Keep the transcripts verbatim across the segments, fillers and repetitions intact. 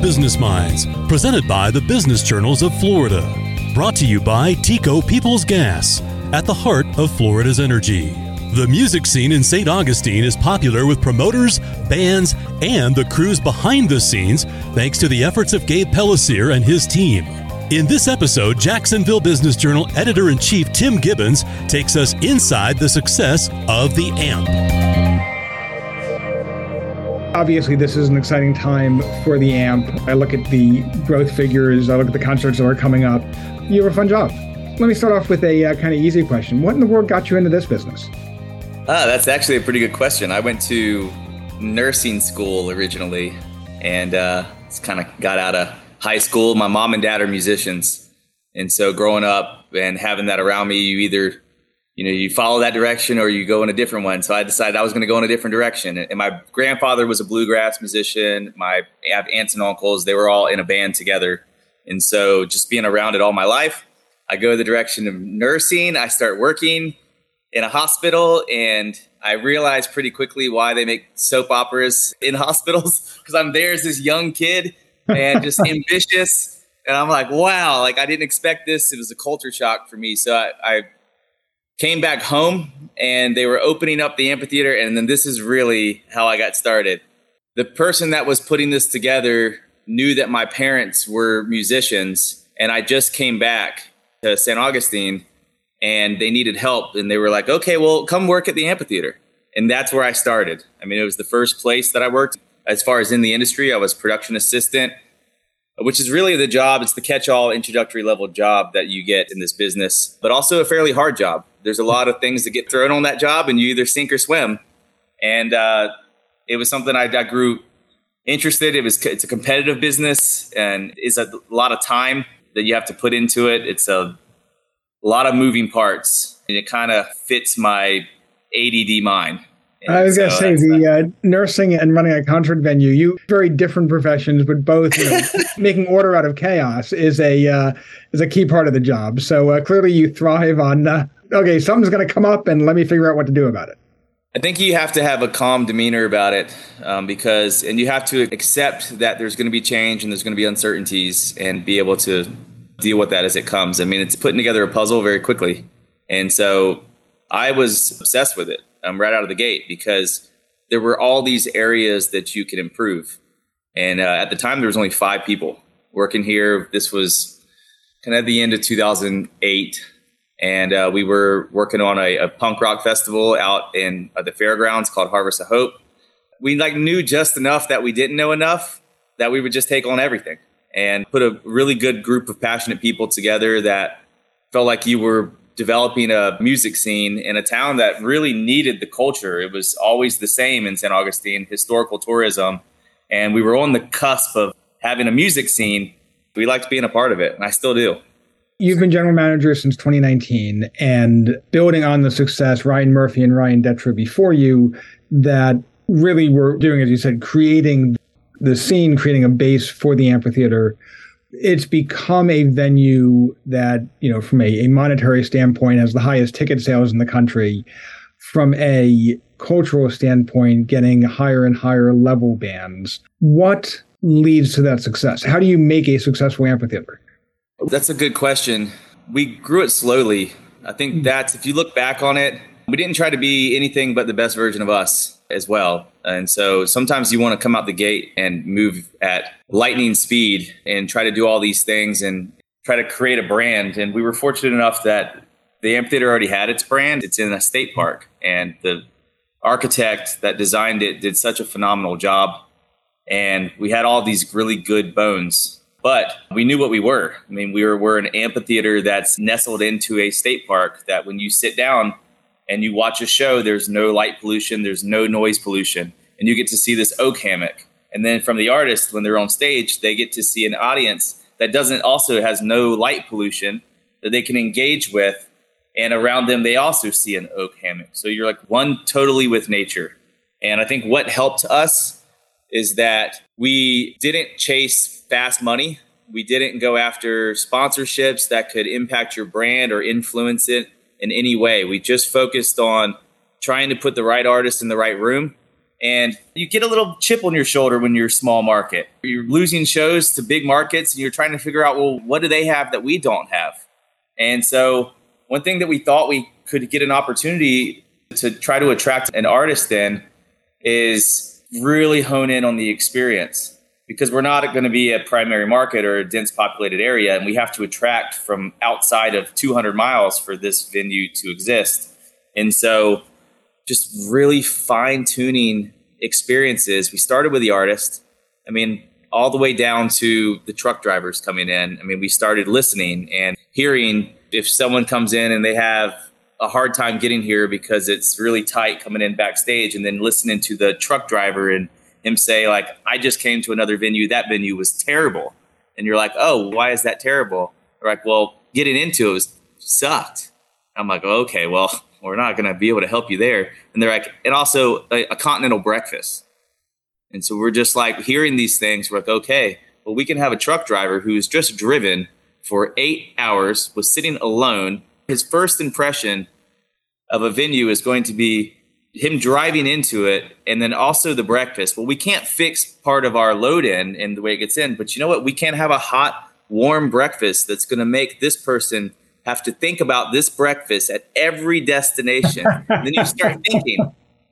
Business Minds, presented by the Business Journals of Florida. Brought to you by TECO Peoples Gas, at the heart of Florida's energy. The music scene in Saint Augustine is popular with promoters, bands, and the crews behind the scenes, thanks to the efforts of Gabe Pellissier and his team. In this episode, Jacksonville Business Journal Editor-in-Chief Tim Gibbons takes us inside the success of the A M P. Obviously, this is an exciting time for the A M P. I look at the growth figures, I look at the concerts that are coming up. You have a fun job. Let me start off with a uh, kind of easy question. What in the world got you into this business? Ah, that's actually a pretty good question. I went to nursing school originally and uh, kind of got out of high school. My mom and dad are musicians. And so growing up and having that around me, you either, you know, you follow that direction or you go in a different one. So I decided I was going to go in a different direction. And my grandfather was a bluegrass musician. My I have aunts and uncles, they were all in a band together. And so just being around it all my life, I go the direction of nursing. I start working in a hospital, and I realized pretty quickly why they make soap operas in hospitals, because I'm there as this young kid and just ambitious. And I'm like, wow, like I didn't expect this. It was a culture shock for me. So I, I came back home and they were opening up the amphitheater. And then this is really how I got started. The person that was putting this together knew that my parents were musicians, and I just came back to Saint Augustine and they needed help. And they were like, okay, well, come work at the amphitheater. And that's where I started. I mean, it was the first place that I worked. As far as in the industry, I was production assistant, which is really the job. It's the catch-all introductory level job that you get in this business, but also a fairly hard job. There's a lot of things that get thrown on that job and you either sink or swim. And uh, it was something I, I grew interested. It was, it's a competitive business and it's a lot of time that you have to put into it. It's a lot of moving parts and it kind of fits my A D D mind. And I was going to so say, the uh, nursing and running a concert venue, you very different professions, but both, you know, making order out of chaos is a uh, is a key part of the job. So uh, clearly you thrive on, uh, okay, something's going to come up and let me figure out what to do about it. I think you have to have a calm demeanor about it um, because, and you have to accept that there's going to be change and there's going to be uncertainties and be able to deal with that as it comes. I mean, it's putting together a puzzle very quickly. And so I was obsessed with it. Um, right out of the gate, because there were all these areas that you could improve. And uh, at the time, there was only five people working here. This was kind of the end of two thousand eight. And uh, we were working on a, a punk rock festival out in uh, the fairgrounds called Harvest of Hope. We like knew just enough that we didn't know enough that we would just take on everything and put a really good group of passionate people together that felt like you were developing a music scene in a town that really needed the culture. It was always the same in Saint Augustine, historical tourism. And we were on the cusp of having a music scene. We liked being a part of it, and I still do. You've been general manager since twenty nineteen, and building on the success Ryan Murphy and Ryan Detra before you that really were doing, as you said, creating the scene, creating a base for the amphitheater. It's become a venue that, you know, from a, a monetary standpoint, has the highest ticket sales in the country. From a cultural standpoint, getting higher and higher level bands. What leads to that success? How do you make a successful amphitheater? That's a good question. We grew it slowly. I think that's, if you look back on it, we didn't try to be anything but the best version of us as well. And so sometimes you want to come out the gate and move at lightning speed and try to do all these things and try to create a brand. And we were fortunate enough that the amphitheater already had its brand. It's in a state park. And the architect that designed it did such a phenomenal job. And we had all these really good bones. But we knew what we were. I mean, we were, we're an amphitheater that's nestled into a state park that when you sit down and you watch a show, there's no light pollution, there's no noise pollution, and you get to see this oak hammock. And then from the artist, when they're on stage, they get to see an audience that doesn't also has no light pollution that they can engage with. And around them, they also see an oak hammock. So you're like one totally with nature. And I think what helped us is that we didn't chase fast money. We didn't go after sponsorships that could impact your brand or influence it in any way. We just focused on trying to put the right artist in the right room And you get a little chip on your shoulder when you're a small market. You're losing shows to big markets and you're trying to figure out, well, what do they have that we don't have? And so one thing that we thought we could get an opportunity to try to attract an artist in is really hone in on the experience, because we're not going to be a primary market or a dense populated area, and we have to attract from outside of two hundred miles for this venue to exist. And so just really fine tuning experiences. We started with the artist. I mean, all the way down to the truck drivers coming in. I mean, we started listening and hearing if someone comes in and they have a hard time getting here because it's really tight coming in backstage, and then listening to the truck driver and him say, like, I just came to another venue. That venue was terrible. And you're like, oh, why is that terrible? They're like, well, getting into it was sucked. I'm like, oh, okay, well, we're not going to be able to help you there. And they're like, and also a, a continental breakfast. And so we're just like hearing these things. We're like, okay, well, we can have a truck driver who's just driven for eight hours, was sitting alone. His first impression of a venue is going to be him driving into it, and then also the breakfast. Well, we can't fix part of our load in and the way it gets in, but you know what? We can't have a hot, warm breakfast that's going to make this person have to think about this breakfast at every destination. And then you start thinking,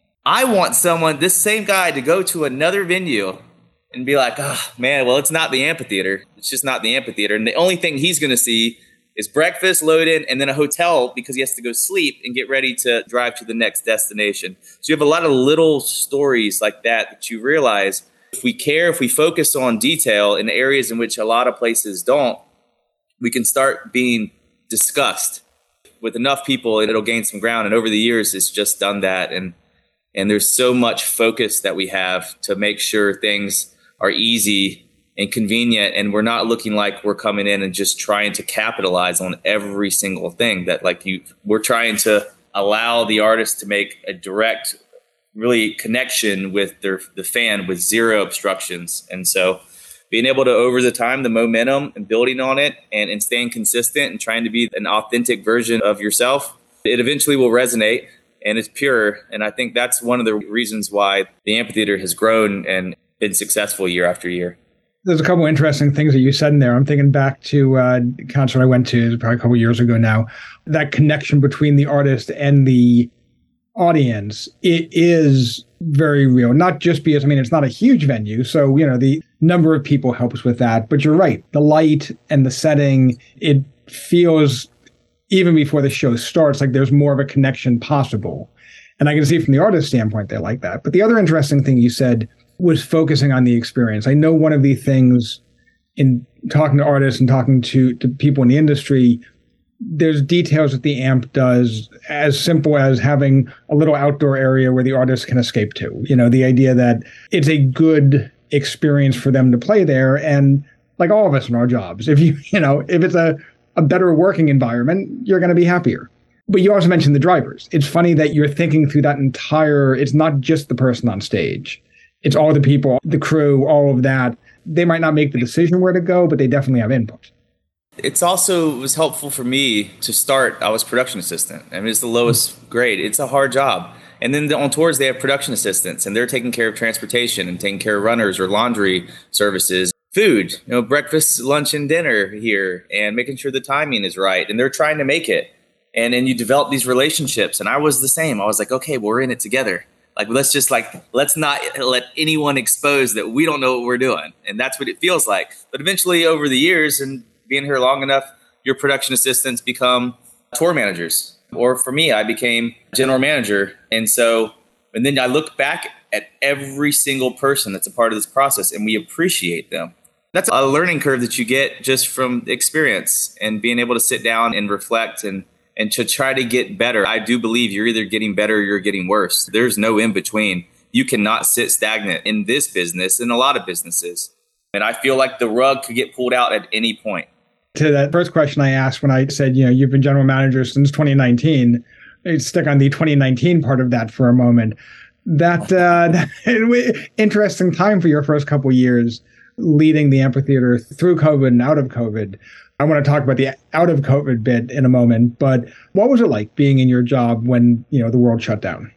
I want someone, this same guy, to go to another venue and be like, oh, man, well, it's not the amphitheater. It's just not the amphitheater. And the only thing he's going to see is breakfast, load in, and then a hotel because he has to go sleep and get ready to drive to the next destination. So you have a lot of little stories like that that you realize if we care, if we focus on detail in areas in which a lot of places don't, we can start being discussed with enough people and it'll gain some ground. And over the years, it's just done that. And and there's so much focus that we have to make sure things are easy and convenient, and we're not looking like we're coming in and just trying to capitalize on every single thing. That like you, we're trying to allow the artist to make a direct, really connection with their the fan with zero obstructions. And so being able to, over the time, the momentum and building on it and, and staying consistent and trying to be an authentic version of yourself, it eventually will resonate and it's pure. And I think that's one of the reasons why the amphitheater has grown and been successful year after year. There's a couple of interesting things that you said in there. I'm thinking back to a concert I went to probably a couple of years ago now. That connection between the artist and the audience, it is very real. Not just because, I mean, it's not a huge venue. So, you know, the number of people helps with that. But you're right. The light and the setting, it feels, even before the show starts, like there's more of a connection possible. And I can see from the artist standpoint, they like that. But the other interesting thing you said was focusing on the experience. I know one of the things in talking to artists and talking to, to people in the industry, there's details that the amp does, as simple as having a little outdoor area where the artist can escape to. You know, the idea that it's a good experience for them to play there. And like all of us in our jobs, if you, you know, if it's a, a better working environment, you're going to be happier. But you also mentioned the drivers. It's funny that you're thinking through that entire, it's not just the person on stage. It's all the people, the crew, all of that. They might not make the decision where to go, but they definitely have input. It's also, it was helpful for me to start. I was production assistant. I mean, it's the lowest grade. It's a hard job. And then on tours, they have production assistants, and they're taking care of transportation and taking care of runners or laundry services, food, you know, breakfast, lunch, and dinner here, and making sure the timing is right. And they're trying to make it. And then you develop these relationships. And I was the same. I was like, okay, well, we're in it together. Like, let's just like, let's not let anyone expose that we don't know what we're doing. And that's what it feels like. But eventually over the years and being here long enough, your production assistants become tour managers. Or for me, I became general manager. And so, and then I look back at every single person that's a part of this process and we appreciate them. That's a learning curve that you get just from experience and being able to sit down and reflect and and to try to get better. I do believe you're either getting better or you're getting worse. There's no in between. You cannot sit stagnant in this business and a lot of businesses. And I feel like the rug could get pulled out at any point. To that first question I asked when I said, you know, you've been general manager since twenty nineteen, let's stick on the twenty nineteen part of that for a moment. That, uh, that interesting time for your first couple of years leading the amphitheater through COVID and out of COVID. I want to talk about the out of COVID bit in a moment, but what was it like being in your job when, you know, the world shut down?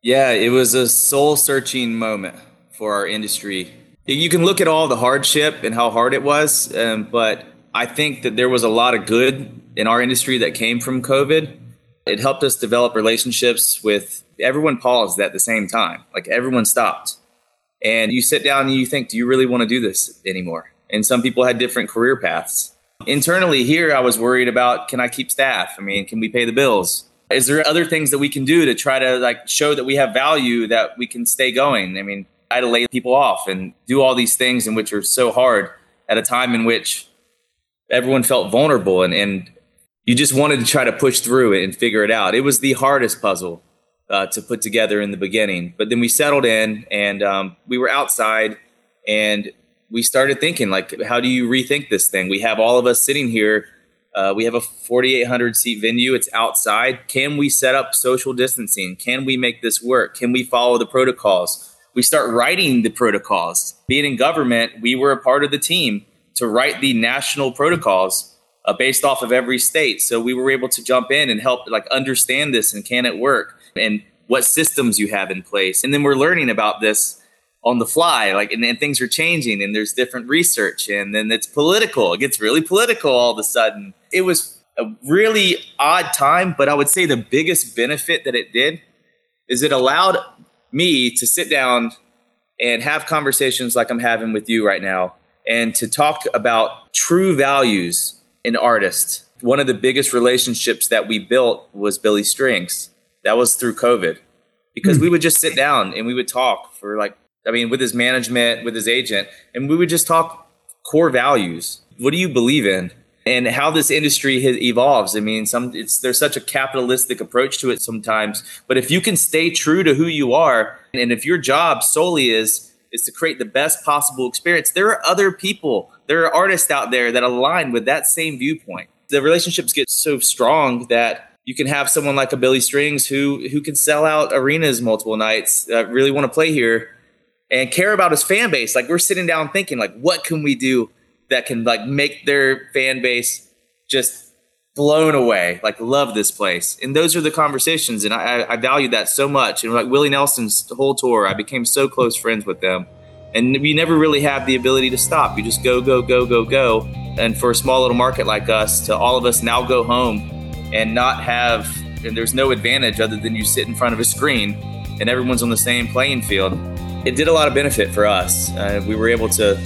Yeah, it was a soul-searching moment for our industry. You can look at all the hardship and how hard it was, um, but I think that there was a lot of good in our industry that came from COVID. It helped us develop relationships with everyone. Paused at the same time, like everyone stopped. And you sit down and you think, do you really want to do this anymore? And some people had different career paths. Internally here, I was worried about, can I keep staff? I mean, can we pay the bills? Is there other things that we can do to try to like show that we have value, that we can stay going? I mean, I had to lay people off and do all these things in which are so hard at a time in which everyone felt vulnerable, and, and you just wanted to try to push through it and figure it out. It was the hardest puzzle uh, to put together in the beginning. But then we settled in, and um, we were outside, and we started thinking, like, how do you rethink this thing? We have all of us sitting here. Uh, we have a forty-eight hundred seat venue. It's outside. Can we set up social distancing? Can we make this work? Can we follow the protocols? We start writing the protocols. Being in government, we were a part of the team to write the national protocols uh, based off of every state. So we were able to jump in and help like understand this, and can it work, and what systems you have in place. And then we're learning about this on the fly, like, and, and things are changing, and there's different research, and then it's political. It gets really political all of a sudden. It was a really odd time, but I would say the biggest benefit that it did is it allowed me to sit down and have conversations like I'm having with you right now, and to talk about true values in artists. One of the biggest relationships that we built was Billy Strings. That was through COVID, because mm. we would just sit down and we would talk for like, I mean, with his management, with his agent, and we would just talk core values. What do you believe in? And how this industry has evolves. I mean, some it's there's such a capitalistic approach to it sometimes. But if you can stay true to who you are, and if your job solely is is to create the best possible experience, there are other people, there are artists out there that align with that same viewpoint. The relationships get so strong that you can have someone like a Billy Strings who who can sell out arenas multiple nights, uh, really want to play here, and care about his fan base. Like, we're sitting down thinking, like, what can we do that can like make their fan base just blown away, like love this place. And those are the conversations. And I, I valued that so much. And like Willie Nelson's whole tour, I became so close friends with them. And we never really have the ability to stop. You just go, go, go, go, go. And for a small little market like us, to all of us now go home and not have, and there's no advantage other than you sit in front of a screen and everyone's on the same playing field. It did a lot of benefit for us. Uh, we were able to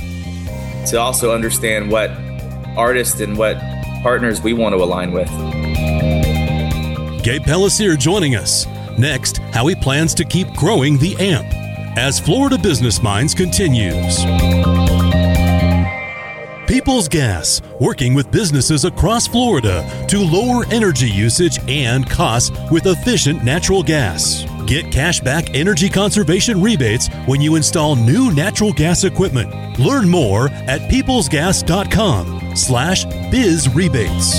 to also understand what artists and what partners we want to align with. Gabe Pellissier joining us. Next, how he plans to keep growing the A M P as Florida Business Minds continues. Peoples Gas, working with businesses across Florida to lower energy usage and costs with efficient natural gas. Get cashback energy conservation rebates when you install new natural gas equipment. Learn more at peoplesgas.com slash biz rebates.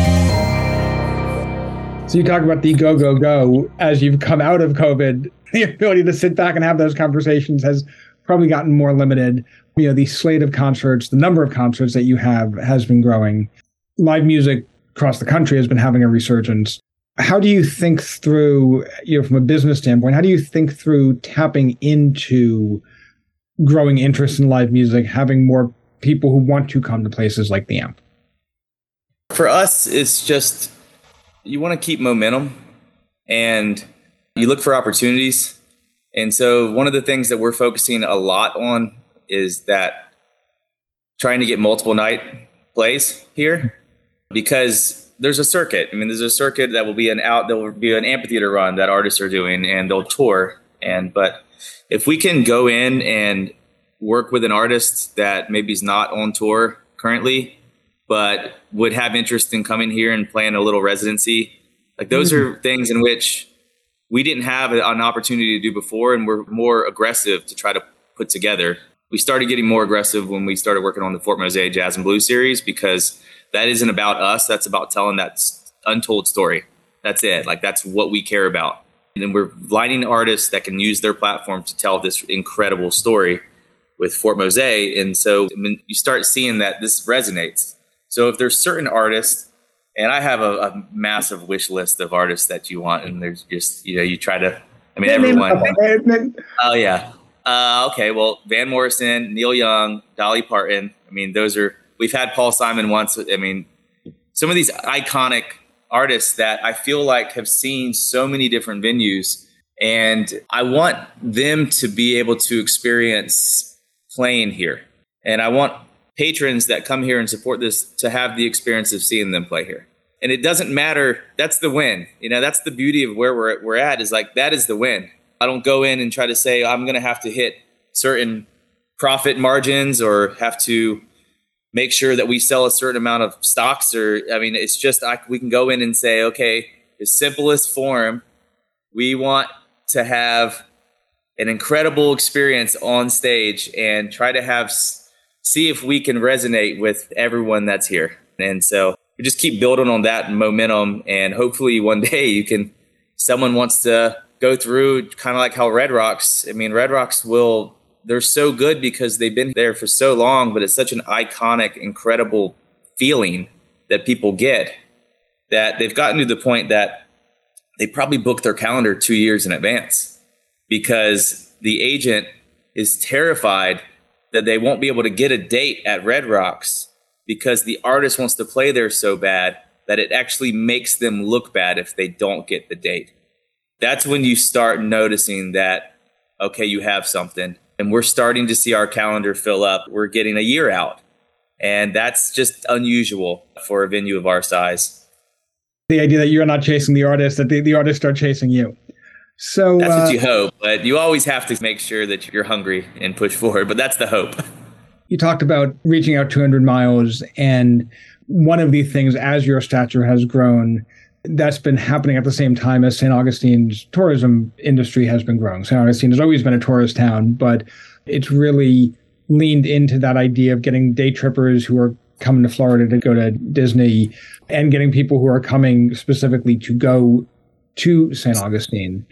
So you talk about the go, go, go. As you've come out of COVID, the ability to sit back and have those conversations has probably gotten more limited. You know, the slate of concerts, the number of concerts that you have has been growing. Live music across the country has been having a resurgence. How do you think through, you know, from a business standpoint, how do you think through tapping into growing interest in live music, having more people who want to come to places like the A M P? For us, it's just, you want to keep momentum and you look for opportunities. And so one of the things that we're focusing a lot on is that trying to get multiple night plays here, because there's a circuit. I mean, there's a circuit that will be an out, there will be an amphitheater run that artists are doing, and they'll tour. And, but if we can go in and work with an artist that maybe is not on tour currently, but would have interest in coming here and playing a little residency, like those mm-hmm. are things in which we didn't have an opportunity to do before, and we're more aggressive to try to put together. We started getting more aggressive when we started working on the Fort Mose Jazz and Blues series, because that isn't about us. That's about telling that untold story. That's it. Like, that's what we care about. And then we're lining artists that can use their platform to tell this incredible story with Fort Mose. And so I mean, you start seeing that this resonates. So if there's certain artists, and I have a, a massive wish list of artists that you want, and there's just, you know, you try to I mean, everyone. Oh, yeah. Uh, okay, well, Van Morrison, Neil Young, Dolly Parton. I mean, those are, we've had Paul Simon once. I mean, some of these iconic artists that I feel like have seen so many different venues, and I want them to be able to experience playing here. And I want patrons that come here and support this to have the experience of seeing them play here. And it doesn't matter. That's the win. You know, that's the beauty of where we're, we're at, is like, that is the win. I don't go in and try to say I'm going to have to hit certain profit margins or have to make sure that we sell a certain amount of stocks. Or, I mean, it's just, I, we can go in and say, okay, the simplest form, we want to have an incredible experience on stage and try to have, see if we can resonate with everyone that's here. And so we just keep building on that momentum, and hopefully one day you can, someone wants to go through kind of like how Red Rocks, I mean, Red Rocks will, they're so good because they've been there for so long, but it's such an iconic, incredible feeling that people get that they've gotten to the point that they probably book their calendar two years in advance because the agent is terrified that they won't be able to get a date at Red Rocks because the artist wants to play there so bad that it actually makes them look bad if they don't get the date. That's when you start noticing that, okay, you have something. And we're starting to see our calendar fill up. We're getting a year out. And that's just unusual for a venue of our size. The idea that you're not chasing the artist, that the, the artists start chasing you. So that's uh, what you hope. But you always have to make sure that you're hungry and push forward. But that's the hope. You talked about reaching out two hundred miles. And one of the things, as your stature has grown, that's been happening at the same time as Saint Augustine's tourism industry has been growing. Saint Augustine has always been a tourist town, but it's really leaned into that idea of getting day trippers who are coming to Florida to go to Disney and getting people who are coming specifically to go to Saint Augustine.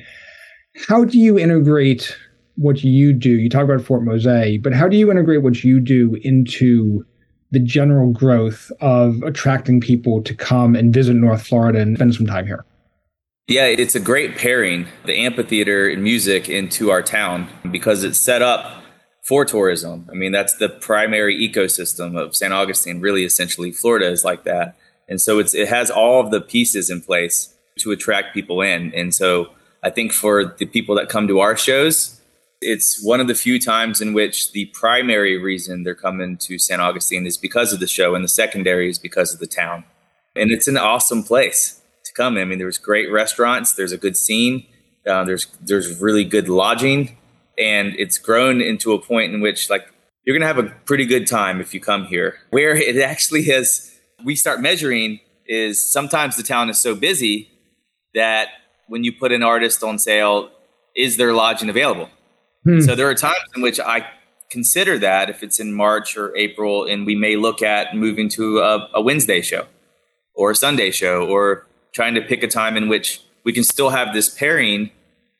How do you integrate what you do? You talk about Fort Mose, but how do you integrate what you do into the general growth of attracting people to come and visit North Florida and spend some time here? Yeah, it's a great pairing, the amphitheater and music, into our town because it's set up for tourism. I mean, that's the primary ecosystem of Saint Augustine, really, essentially. Florida is like that. And so it's, it has all of the pieces in place to attract people in. And so I think for the people that come to our shows, it's one of the few times in which the primary reason they're coming to Saint Augustine is because of the show, and the secondary is because of the town. And it's an awesome place to come in. I mean, there's great restaurants, there's a good scene, uh, there's there's really good lodging, and it's grown into a point in which, like, you're going to have a pretty good time if you come here. Where it actually has, we start measuring is sometimes the town is so busy that when you put an artist on sale, is there lodging available? Hmm. So there are times in which I consider that if it's in March or April, and we may look at moving to a, a Wednesday show or a Sunday show, or trying to pick a time in which we can still have this pairing,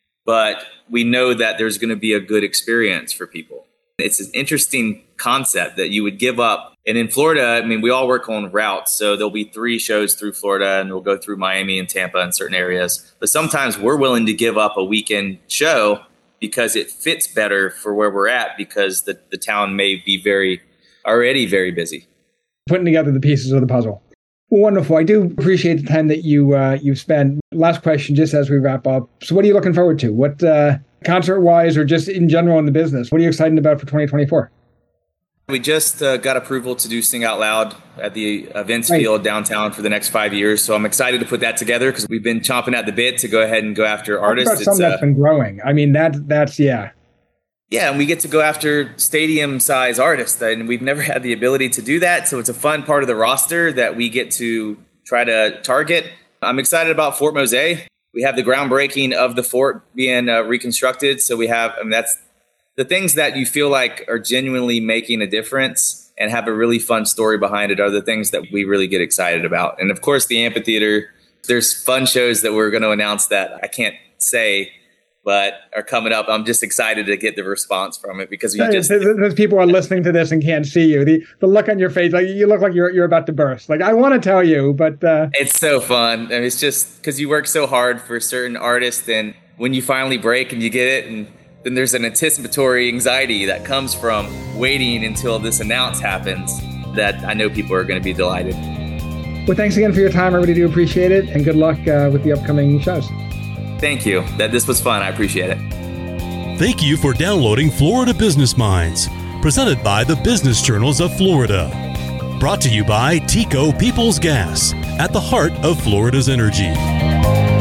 but we know that there's going to be a good experience for people. It's an interesting concept that you would give up. And in Florida, I mean, we all work on routes. So there'll be three shows through Florida, and we'll go through Miami and Tampa in certain areas. But sometimes we're willing to give up a weekend show because it fits better for where we're at, because the, the town may be very already very busy. Putting together the pieces of the puzzle. Wonderful. I do appreciate the time that you, uh, you've spent. Last question, just as we wrap up. So what are you looking forward to? What, uh, concert-wise or just in general in the business, what are you excited about for twenty twenty-four? We just uh, got approval to do Sing Out Loud at the events right. field downtown for the next five years. So I'm excited to put that together because we've been chomping at the bit to go ahead and go after artists. Talk about something that's uh, been growing. I mean, that that's, yeah. Yeah, and we get to go after stadium-size artists, and we've never had the ability to do that. So it's a fun part of the roster that we get to try to target. I'm excited about Fort Mose. We have the groundbreaking of the fort being uh, reconstructed. So we have, I mean, that's the things that you feel like are genuinely making a difference and have a really fun story behind it are the things that we really get excited about. And of course, the amphitheater, there's fun shows that we're going to announce that I can't say, but are coming up. I'm just excited to get the response from it because you just... There's people are listening to this and can't see you. The the look on your face, like you look like you're you're about to burst. Like, I want to tell you, but... Uh... It's so fun. I mean, it's just because you work so hard for certain artists, and when you finally break and you get it, and then there's an anticipatory anxiety that comes from waiting until this announce happens, that I know people are going to be delighted. Well, thanks again for your time. I really do appreciate it, and good luck uh, with the upcoming shows. Thank you. That this was fun. I appreciate it. Thank you for downloading Florida Business Minds, presented by the Business Journals of Florida. Brought to you by TECO Peoples Gas, at the heart of Florida's energy.